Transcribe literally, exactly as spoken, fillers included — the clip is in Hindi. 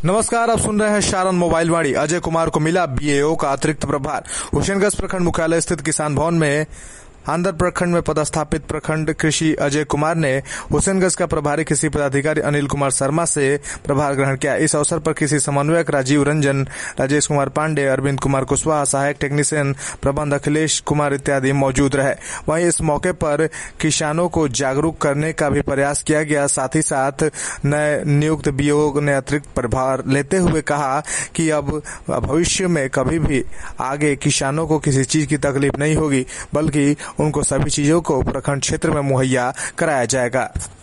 नमस्कार, आप सुन रहे हैं शारन मोबाइल वाणी। अजय कुमार को मिला बीएओ का अतिरिक्त प्रभार। हुसैनगंज प्रखंड मुख्यालय स्थित किसान भवन में आंध्र प्रखंड में पदस्थापित प्रखंड कृषि अजय कुमार ने हुसैनगंज का प्रभारी कृषि पदाधिकारी अनिल कुमार शर्मा से प्रभार ग्रहण किया। इस अवसर पर कृषि समन्वयक राजीव रंजन, राजेश कुमार पांडे, अरविंद कुमार कुशवाहा, सहायक टेक्नीशियन प्रबंध अखिलेश कुमार इत्यादि मौजूद रहे। वहीं इस मौके पर किसानों को जागरूक करने का भी प्रयास किया गया। साथ ही साथ नए नियुक्त बीओ ने अतिरिक्त प्रभार लेते हुए कहा कि अब भविष्य में कभी भी आगे किसानों को किसी चीज की तकलीफ नहीं होगी, बल्कि उनको सभी चीजों को प्रखंड क्षेत्र में मुहैया कराया जाएगा।